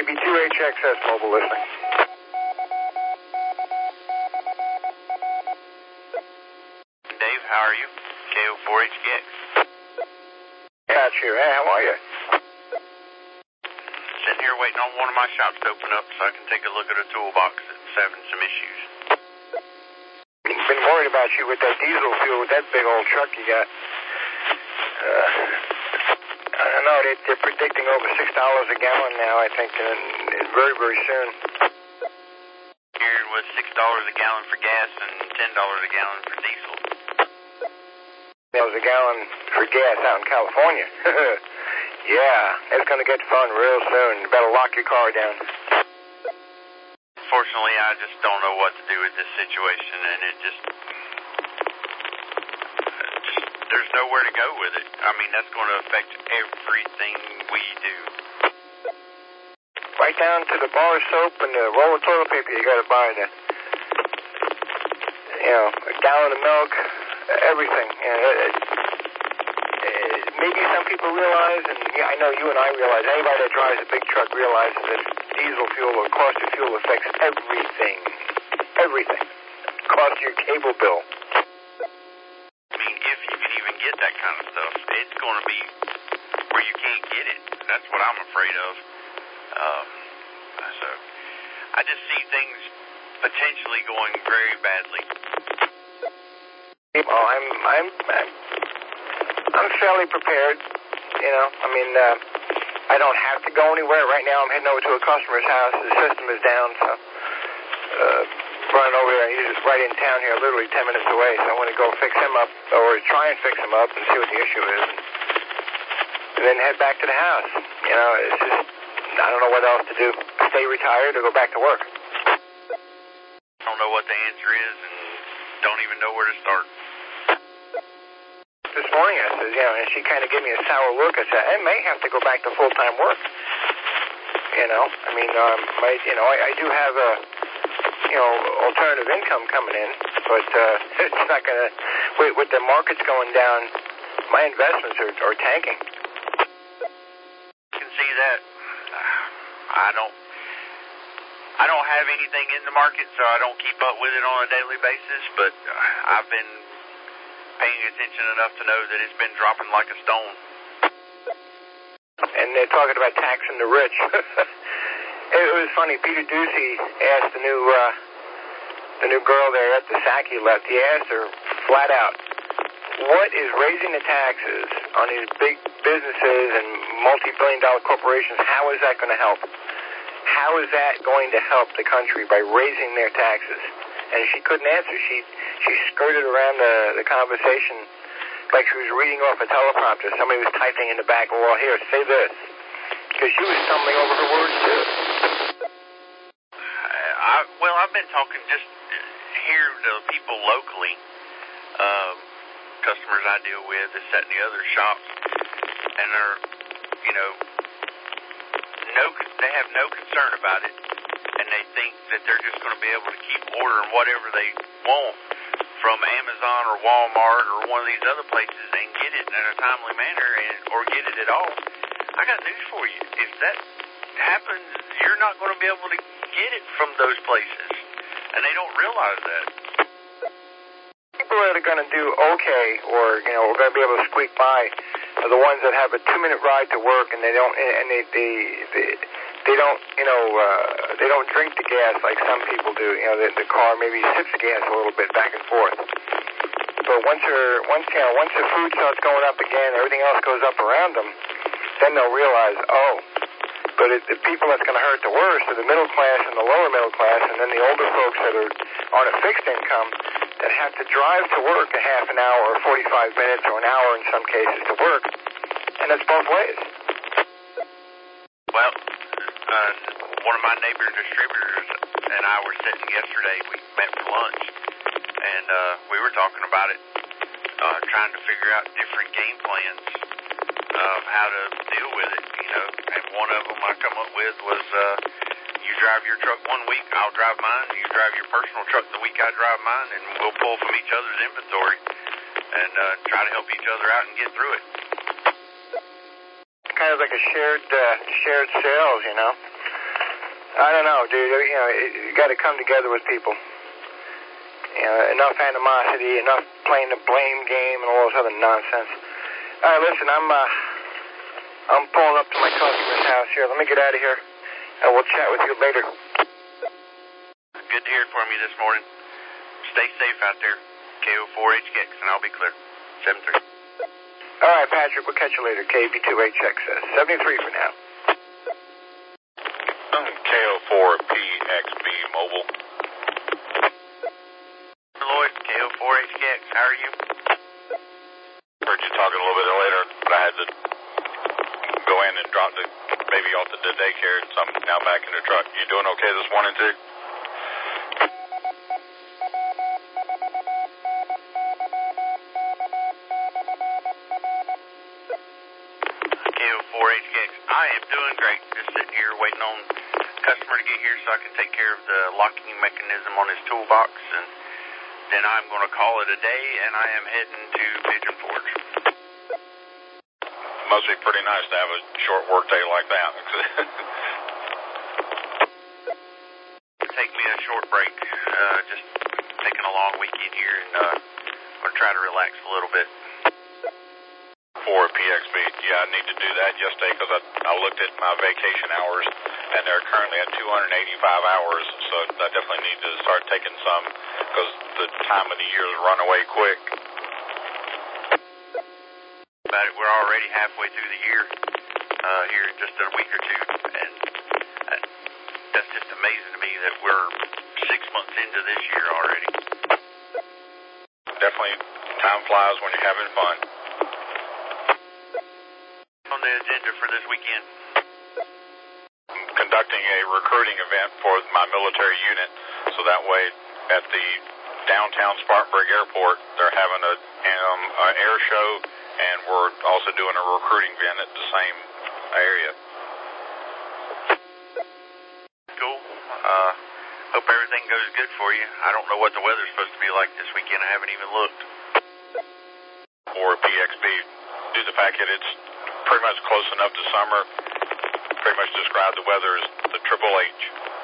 KB2HXS mobile listening. Dave, how are you? KO4HX. Got you. Hey, how are you? Sitting here waiting on one of my shops to open up so I can take a look at a toolbox that's having some issues. Been worried about you with that diesel fuel, with that big old truck you got. I don't know, they're predicting over $6 a gallon now, I think, and very, very soon. Here it was $6 a gallon for gas and $10 a gallon for diesel. $10 a gallon for gas out in California. Yeah, it's going to get fun real soon. You better lock your car down. Fortunately, I just don't know what to do with this situation, and it just there's nowhere to go with it. I mean, that's going to affect everything we do. Right down to the bar soap and the roll of toilet paper you got to buy, a gallon of milk, everything. Maybe some people realize, and I know you and I realize, anybody that drives a big truck realizes that diesel fuel or cost of fuel affects everything. Everything. Cost your cable bill. I mean, if you can even get that kind of stuff, it's going to be where you can't get it. That's what I'm afraid of. So I just see things potentially going very badly. Well, I'm fairly prepared. I don't have to go anywhere right now. I'm heading over to a customer's house. The system is down, so running over there. He's just right in town here, literally 10 minutes away. So I'm going to go fix him up, or try and fix him up, and see what the issue is, and then head back to the house. It's just I don't know what else to do. Stay retired or go back to work. I don't know what the answer is, and don't even know where to start. This morning I said, and she kind of gave me a sour look. I said, I may have to go back to full-time work. I do have a, alternative income coming in, but it's not going to, with the markets going down, my investments are tanking. I can see that. I don't have anything in the market, so I don't keep up with it on a daily basis, but I've been paying attention enough to know that it's been dropping like a stone. And they're talking about taxing the rich. It was funny. Peter Ducey asked the new girl there at the SAC he left. He asked her flat out, what is raising the taxes on these big businesses and multi-billion-dollar corporations? How is that going to help? How is that going to help the country by raising their taxes? And she couldn't answer. She skirted around the conversation like she was reading off a teleprompter. Somebody was typing in the back, well, here, say this. Because she was stumbling over her words, too. I've been talking just here to people locally, customers I deal with, this, that, and the other shops, and they're, they have no concern about it, and they think that they're just going to be able to keep ordering whatever they want from Amazon or Walmart or one of these other places and get it in a timely manner or get it at all. I got news for you. If that happens, you're not going to be able to get it from those places, and they don't realize that. People that are going to do okay, or are going to be able to squeak by, are the ones that have a 2-minute ride to work, and they don't drink the gas like some people do. The car maybe sips gas a little bit back and forth. But once the food starts going up again, everything else goes up around them, then they'll realize, but the people that's going to hurt the worst are the middle class and the lower middle class, and then the older folks that are on a fixed income that have to drive to work a half an hour or 45 minutes or an hour in some cases to work, and it's both ways. Well, one of my neighbor distributors and I were sitting yesterday. We met for lunch, and we were talking about it, trying to figure out different game plans of how to deal with it, And one of them I come up with was, you drive your truck one week, I'll drive mine. You drive your personal truck the week I drive mine, and we'll pull from each other's inventory and try to help each other out and get through it. Kind of like a shared sales, I don't know, dude. You know, you got to come together with people. You know, enough animosity, enough playing the blame game and all this other nonsense. All right, listen, I'm pulling up to my customer's house here. Let me get out of here, and we'll chat with you later. Good to hear from you this morning. Stay safe out there. KO4HX, and I'll be clear. 73. All right, Patrick, we'll catch you later. KB2HX says 73 for now. KO4PXB Mobile. Lloyd, KO4HX, how are you? Heard you talking a little bit later, but I had to go in and drop the baby off at the daycare, so I'm now back in the truck. You doing okay this morning, too? KO4HX, I am doing great. Just sitting here waiting on customer to get here so I can take care of the locking mechanism on his toolbox, and then I'm going to call it a day, and I am heading to Pigeon Forge. Must be pretty nice to have a short work day like that. Take me a short break, just taking a long weekend here, and I'm going to try to relax a little bit. For PXB, yeah, I need to do that yesterday because I looked at my vacation hours, and they're currently at 285 hours, so I definitely need to start taking some because the time of the year has run away quick. About it, we're already halfway through the year here in just a week or two, and that's just amazing to me that we're 6 months into this year already. Definitely, time flies when you're having fun. On the agenda for this weekend? Conducting a recruiting event for my military unit, so that way at the downtown Spartanburg Airport, they're having an air show, and we're also doing a recruiting event at the same area. Cool. Hope everything goes good for you. I don't know what the weather's supposed to be like this weekend. I haven't even looked. For PXB, due to the fact that it's pretty much close enough to summer, pretty much describe the weather as the Triple H.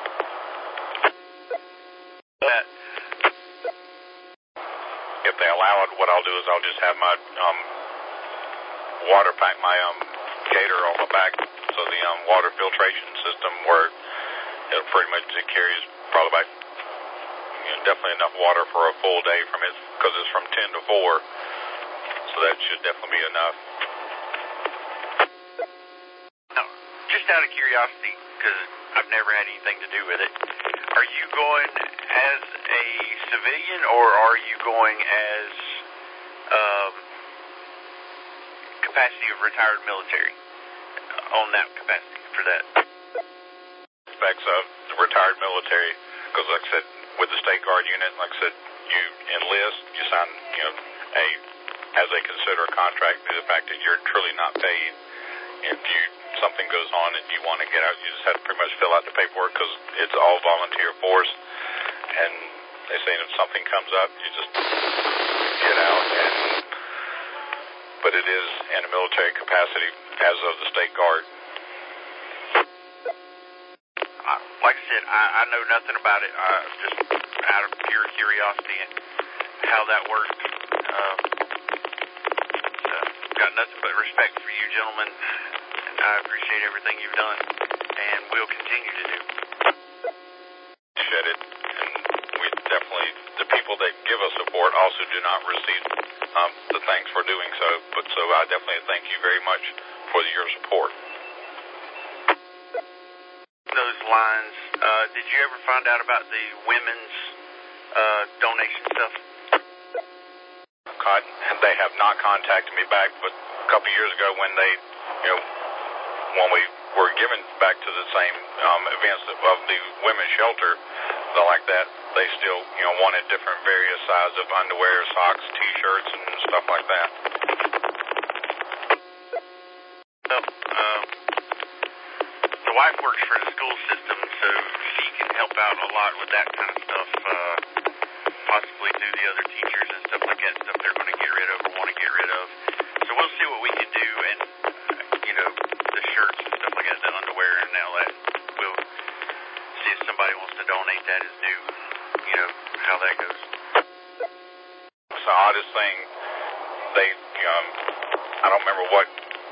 If they allow it, what I'll do is I'll just have my water pack, my gator on my back, so the water filtration system where it carries probably about definitely enough water for a full day from it, because it's from 10 to 4, so that should definitely be enough. Just out of curiosity, because I've never had anything to do with it, are you going as a civilian, or are you going as capacity of retired military on that capacity for that? Aspects of the retired military, because like I said, with the State Guard unit, like I said, you enlist, you sign, as they consider a contract, due to the fact that you're truly not paid. If something goes on and you want to get out, you just have to pretty much fill out the paperwork, because it's all volunteer force, and they say if something comes up, you just get out. But it is in a military capacity as of the State Guard. Like I said, I know nothing about it, just out of pure curiosity and how that works. Got nothing but respect for you gentlemen, and I appreciate everything you've done, and will continue to do. Appreciate it, and we definitely, the people that give us support also do not receive the thanks for doing so, but so I definitely thank you very much for your support. Those lines, did you ever find out about the women's donation stuff? They have not contacted me back, but a couple years ago when they, when we were given back to the same events of the women's shelter, like that, they still, wanted different various sizes of underwear, socks, T-shirts, and stuff like that. Well, the wife works for the school system, so she can help out a lot with that kind of stuff, possibly through the other teachers and stuff like that, stuff they're going to get rid of or want to get rid of. So we'll see what we can do, and, the shirts and stuff like that, the underwear and all that, we'll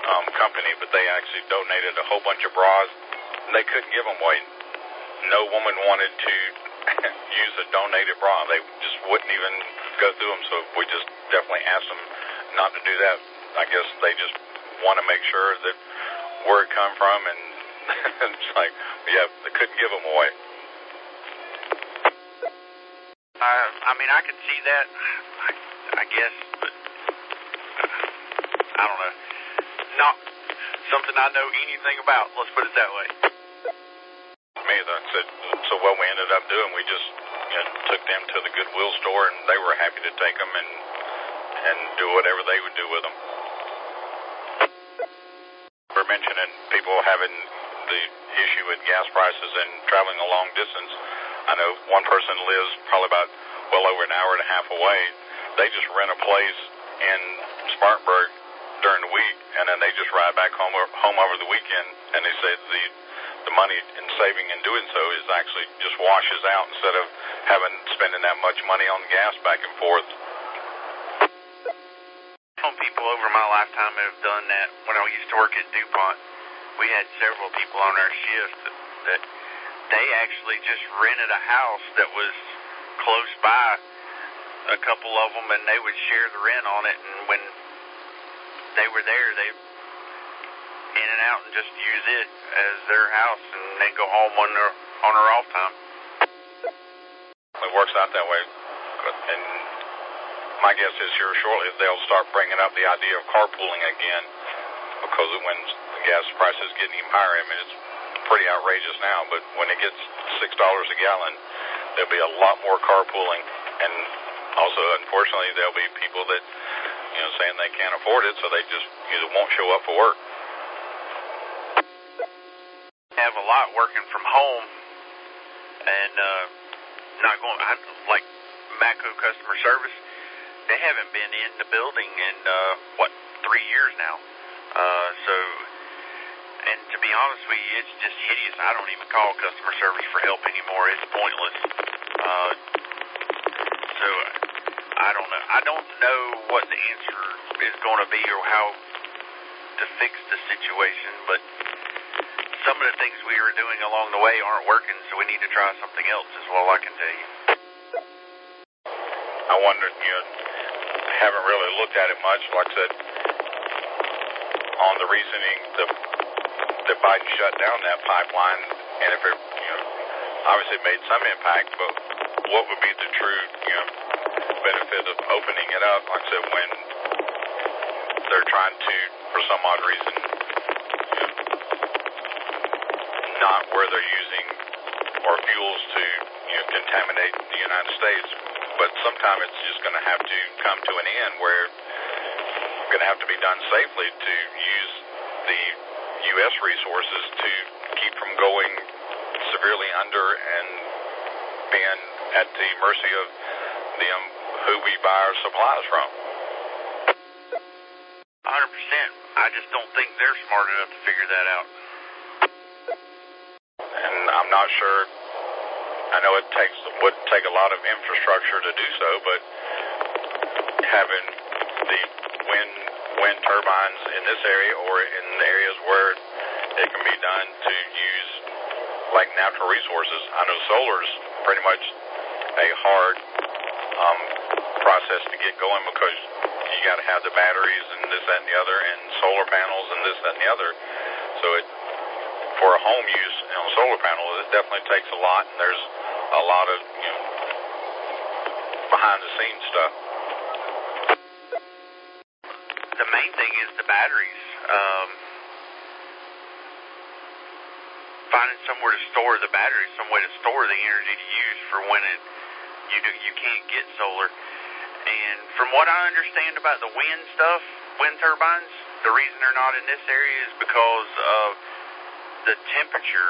company, but they actually donated a whole bunch of bras, and they couldn't give them away. No woman wanted to use a donated bra. They just wouldn't even go through them, so we just definitely asked them not to do that. I guess they just want to make sure that where it come from, and it's like, yeah, they couldn't give them away. I mean, I could see that, I guess, but I don't know. Not something I know anything about, let's put it that way. Me, that's it. So what we ended up doing, we just took them to the Goodwill store, and they were happy to take them and do whatever they would do with them. We're mentioning people having the issue with gas prices and traveling a long distance. I know one person lives probably about well over an hour and a half away. They just rent a place in Spartanburg during the week, and then they just ride back home over the weekend, and they say the money in saving and doing so is actually just washes out instead of spending that much money on gas back and forth. Some people over my lifetime have done that. When I used to work at DuPont, we had several people on our shift that they actually just rented a house that was close by, a couple of them, and they would share the rent on it, and when they were there, they in and out and just use it as their house and then go home on their off time. It works out that way, and my guess is here shortly they'll start bringing up the idea of carpooling again, because when the gas prices get even higher, I mean, it's pretty outrageous now, but when it gets $6 a gallon, there'll be a lot more carpooling, and also, unfortunately, there'll be people that, saying they can't afford it, so they just either won't show up for work. Have a lot working from home, and not going, like Matco customer service, they haven't been in the building in, 3 years now. And to be honest with you, it's just hideous. I don't even call customer service for help anymore. It's pointless. So I don't know. I don't know what the answer is going to be or how to fix the situation, but some of the things we were doing along the way aren't working, so we need to try something else is all I can tell you. I wonder, haven't really looked at it much. Like I said, on the reasoning that Biden shut down that pipeline, and if it, obviously made some impact, but what would be the true, benefit of opening it up? Like I said, when they're trying to, for some odd reason, not where they're using or fuels to, contaminate the United States, but sometime it's just going to have to come to an end where it's going to have to be done safely to use the U.S. resources to keep from going severely under and being at the mercy of them who we buy our supplies from. 100%. I just don't think they're smart enough to figure that out. And I'm not sure. I know it would take a lot of infrastructure to do so, but having the wind turbines in this area or in areas where it can be done to use like natural resources. I know solar's pretty much a hard process to get going because you got to have the batteries and this, that, and the other, and solar panels and this, that, and the other. So for a home use on a solar panel, it definitely takes a lot, and there's a lot of behind-the-scenes stuff. The main thing is the batteries. Finding somewhere to store the batteries, some way to store the energy to use for when you can't get solar. And from what I understand about the wind stuff, wind turbines, the reason they're not in this area is because of the temperature.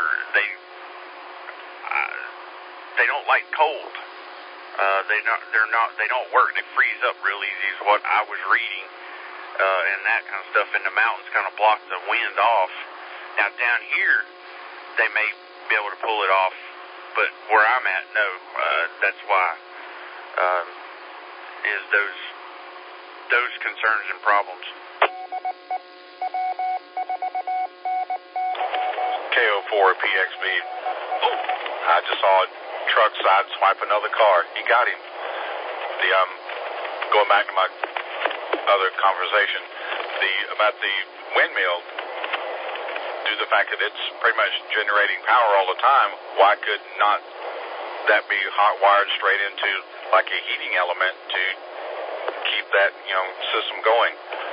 They don't like cold. They don't work. They freeze up real easy is what I was reading, and that kind of stuff. And the mountains kind of block the wind off. Now down here, they may be able to pull it off, but where I'm at, no. That's why is those concerns and problems. KO4 PXB. I just saw a truck side swipe another car. He got him. Going back to my other conversation, about the windmill, due to the fact that it's pretty much generating power all the time, why could not that be hot wired straight into like a heating element to keep that system going?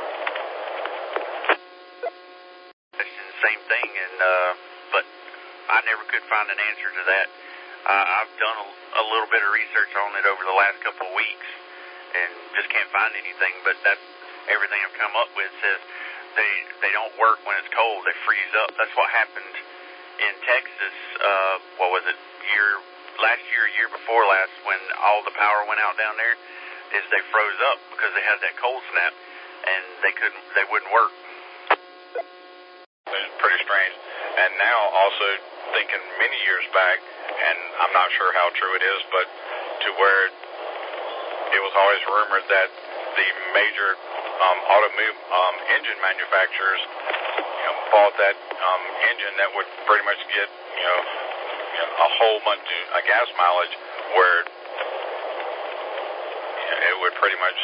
Same thing, and but I never could find an answer to that. I've done a little bit of research on it over the last couple of weeks, and just can't find anything. But that's everything I've come up with says they don't work when it's cold. They freeze up. That's what happened in Texas. What was it? Last year, year before last, when all the power went out down there, is they froze up because they had that cold snap, and they wouldn't work. It's pretty strange. And now also thinking many years back, and I'm not sure how true it is, but to where it was always rumored that the major automobile engine manufacturers bought that engine that would pretty much get a whole bunch of gas mileage, where it would pretty much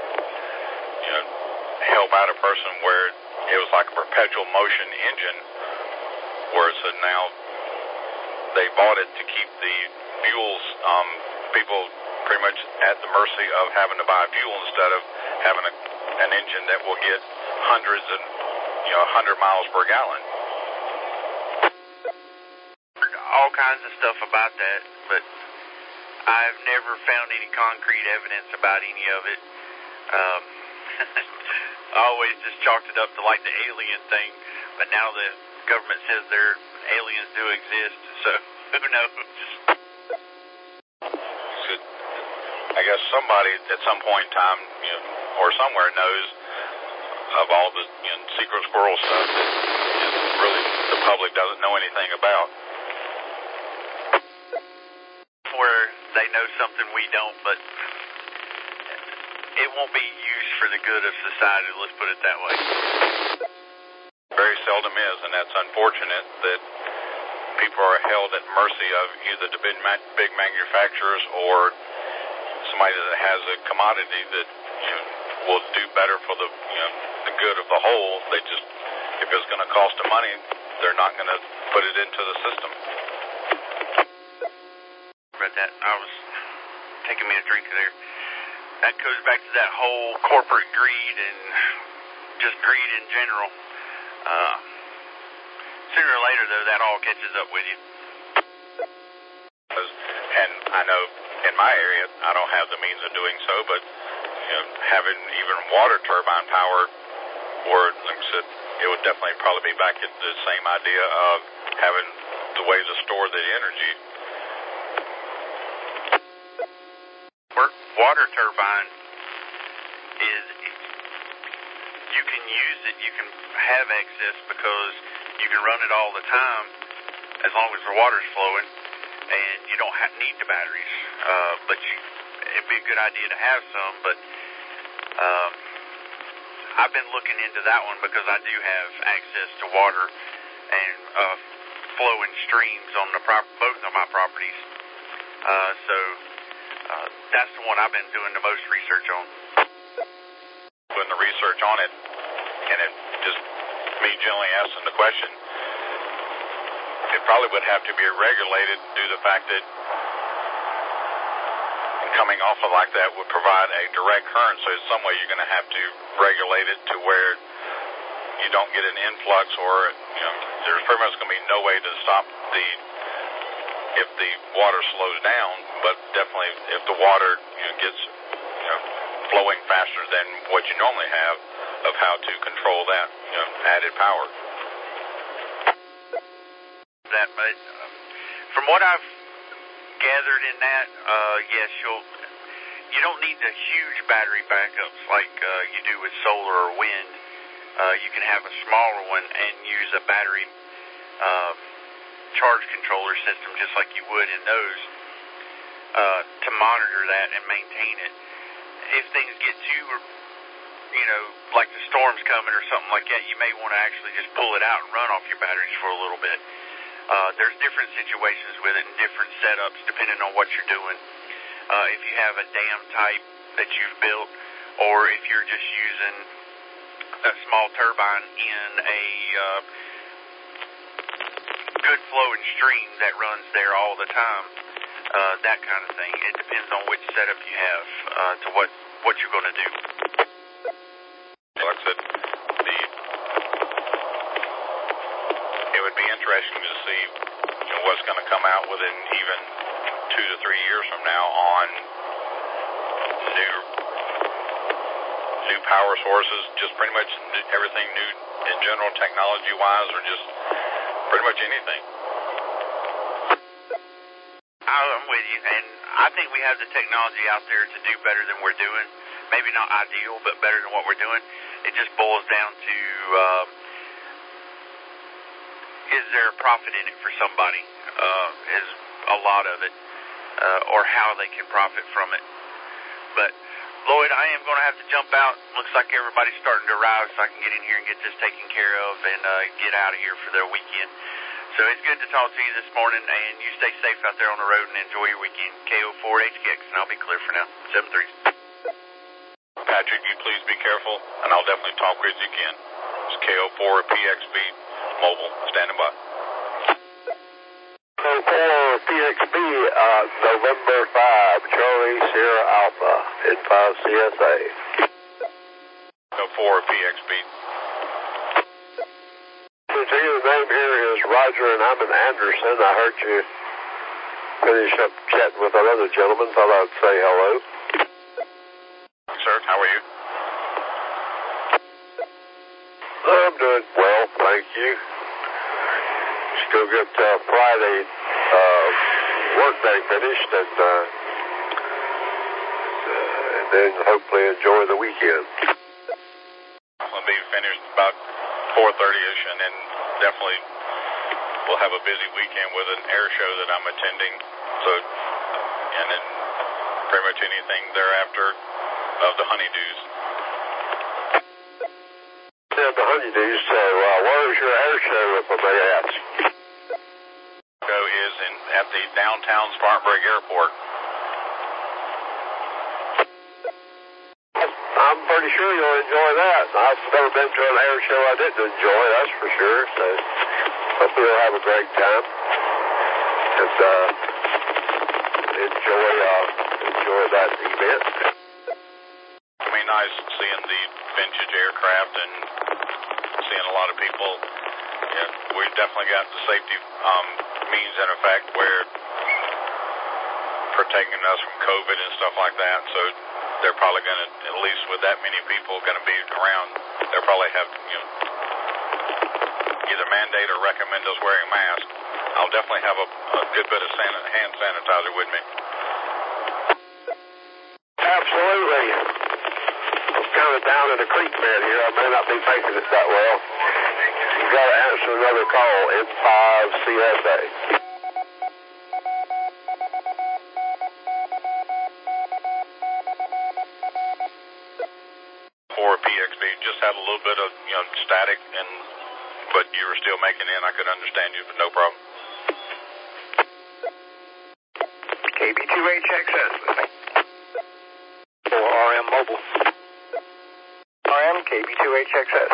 help out a person where it was like a perpetual motion engine, where so now they bought it to keep the fuels, people pretty much at the mercy of having to buy fuel instead of having an engine that will get hundreds and 100 miles per gallon. All kinds of stuff about that, but I've never found any concrete evidence about any of it. I always just chalked it up to like the alien thing, but now the government says their aliens do exist, so who knows? I guess somebody at some point in time, or somewhere knows of all the secret squirrel stuff that really the public doesn't know anything about. Where they know something we don't, but it won't be used for the good of society, let's put it that way. Very seldom is, and that's unfortunate that people are held at mercy of either the big manufacturers or somebody that has a commodity that will do better for the good of the whole. They just, if it's going to cost them money, they're not going to put it into the system. Read that. I was taking me a drink there. That goes back to that whole corporate greed and just greed in general. Sooner or later, though, that all catches up with you. And I know in my area, I don't have the means of doing so, but having even water turbine power, or like I said, it would definitely probably be back at the same idea of having the ways to store the energy. Water turbine is, you can use it, you can have excess because you can run it all the time as long as the water's flowing, and you don't need the batteries. But it'd be a good idea to have some, but I've been looking into that one because I do have access to water and flowing streams on both of my properties. So that's the one I've been doing the most research on. Doing the research on it, and it just me generally asking the question, it probably would have to be regulated due to the fact that coming off of like that would provide a direct current, so in some way you're going to have to regulate it to where you don't get an influx, or there's pretty much going to be no way to stop if the water slows down, but definitely if the water gets flowing faster than what you normally have, of how to control that added power. That, but from what I've gathered in that, yes, you don't need the huge battery backups like you do with solar or wind. You can have a smaller one and use a battery charge controller system just like you would in those to monitor that and maintain it. If things get too, like the storm's coming or something like that, you may want to actually just pull it out and run off your batteries for a little bit. There's different situations with it and different setups depending on what you're doing. If you have a dam type that you've built, or if you're just using a small turbine in a good flowing stream that runs there all the time, that kind of thing. It depends on which setup you have to what you're going to do. Like I said, it would be interesting to see what's going to come out within even 2 to 3 years from now on new power sources, just pretty much everything new in general, technology-wise, or just pretty much anything. I'm with you, and I think we have the technology out there to do better than we're doing. Maybe not ideal, but better than what we're doing. It just boils down to, is there a profit in it for somebody? Is a lot of it, or how they can profit from it. But, Lloyd, I am going to have to jump out. Looks like everybody's starting to arrive, so I can get in here and get this taken care of and get out of here for the weekend. So it's good to talk to you this morning, and you stay safe out there on the road and enjoy your weekend. KO4HKX, and I'll be clear for now. 7-3. Patrick, you please be careful, and I'll definitely talk with you again. It's KO4PXB Mobile, standing by. KO4PXB, November 5, Charlie Sierra Alpha, in 5 CSA. KO4PXB. The name here is Roger, and I'm in Anderson. I heard you finish up chatting with another gentleman. Thought I'd say hello. Sir, how are you? I'm doing well, thank you. Still get Friday workday finished, and then hopefully enjoy the weekend. I'll be finished about 4:30ish, and then definitely we'll have a busy weekend with an air show that I'm attending. So, and then pretty much anything thereafter of the honeydews. Yeah, the honeydews. So, where's your air show, if I may ask? Show is at the downtown Spartanburg Airport. I'm pretty sure you'll enjoy that. I've never been to an air show I didn't enjoy, that's for sure. So, hopefully you'll have a great time. And enjoy that event. It'll be nice seeing the vintage aircraft and seeing a lot of people. Yeah, we've definitely got the safety means in effect where protecting us from COVID and stuff like that. So they're probably going to, at least with that many people going to be around, they'll probably have, either mandate or recommend us wearing masks. I'll definitely have a good bit of hand sanitizer with me. Absolutely. I'm kind of down in the creek bed here. I may not be making it that well. You got to answer another call in 5 CSA. 4PXB, just had a little bit of static, but you were still making in. I could understand you, but no problem. KB2HXS with me. Or RM Mobile. RM KB2HXS.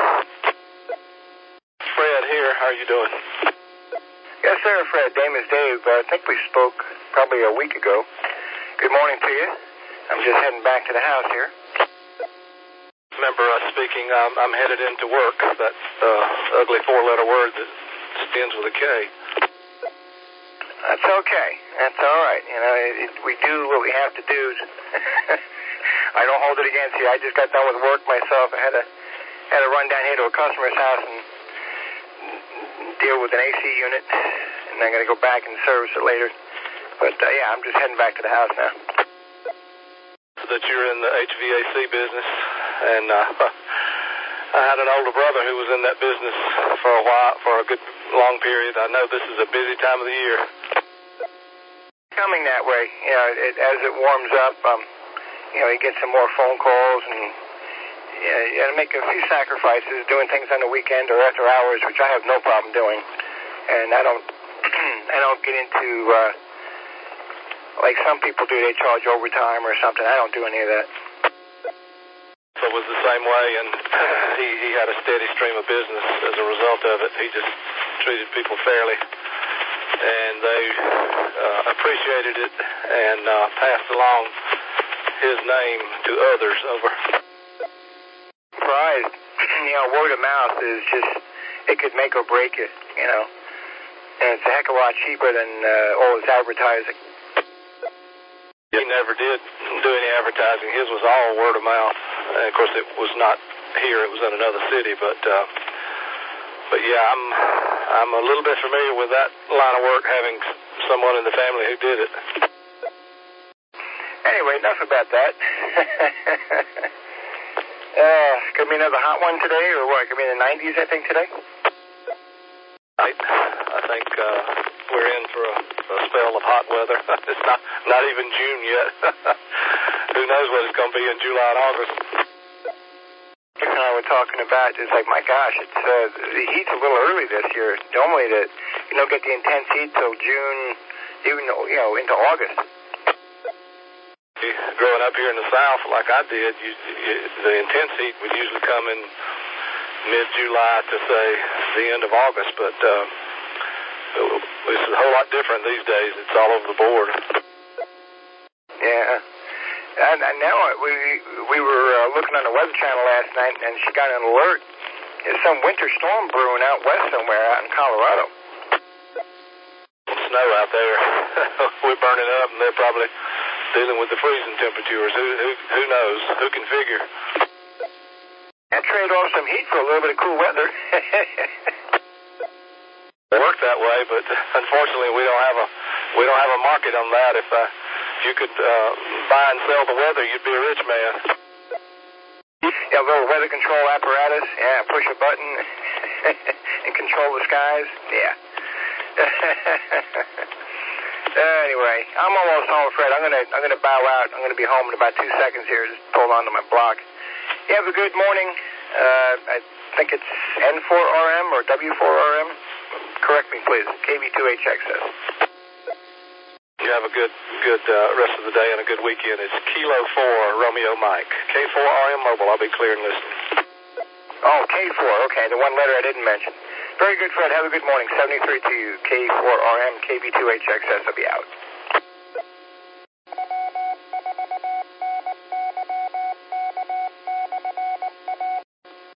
Fred here. How are you doing? Yes, sir, Fred. Name is Dave. I think we spoke probably a week ago. Good morning to you. I'm just heading back to the house here. Remember us speaking, I'm headed into work. That ugly 4-letter word that ends with a K. That's okay. That's all right. We do what we have to do. I don't hold it against you. I just got done with work myself. I had to run down here to a customer's house and deal with an AC unit, and I'm going to go back and service it later. But, yeah, I'm just heading back to the house now. That you're in the HVAC business, and I had an older brother who was in that business for a while, for a good long period. I know this is a busy time of the year. Coming that way, as it warms up, you get some more phone calls, and you got to make a few sacrifices, doing things on the weekend or after hours, which I have no problem doing, and I don't don't get into like some people do. They charge overtime or something. I don't do any of that. So it was the same way, and he had a steady stream of business as a result of it. He just treated people fairly, and they appreciated it and passed along his name to others over. Surprised. Word of mouth is just, it could make or break it, and it's a heck of a lot cheaper than all his advertising. He never did do any advertising. His was all word of mouth. And of course, it was not here; it was in another city. But yeah, I'm a little bit familiar with that line of work, having someone in the family who did it. Anyway, enough about that. Could be another hot one today, or what? Could be in the 90s, I think, today. I think we're in for a spell of hot weather. It's not even June yet. Who knows what it's going to be in July and August. Rick and I were talking about, it's like, my gosh, it's the heat's a little early this year. Normally, you don't get the intense heat till June, even into August. Growing up here in the South, like I did, the intense heat would usually come in mid-July to, say, the end of August, but it's a whole lot different these days. It's all over the board. Yeah. And now we were looking on the Weather Channel last night, and she got an alert. There's some winter storm brewing out west somewhere out in Colorado. Snow out there. We're burning up, and they're probably dealing with the freezing temperatures. Who knows? Who can figure? I'd trade off some heat for a little bit of cool weather. It worked that way, but unfortunately, we don't have a market on that. If you could buy and sell the weather, you'd be a rich man. Yeah, a little weather control apparatus. Yeah, push a button and control the skies. Yeah. Anyway, I'm almost home, Fred. I'm gonna bow out. I'm gonna be home in about 2 seconds here. Just hold on to my block. You have a good morning. I think it's N4RM or W4RM. Correct me, please. KB2HXS. You have a good rest of the day and a good weekend. It's Kilo 4 Romeo Mike. K4RM Mobile. I'll be clear and listening. Oh, K4. Okay, the one letter I didn't mention. Very good, Fred. Have a good morning. 73 to you. K4RM, KB2HXS. I'll be out.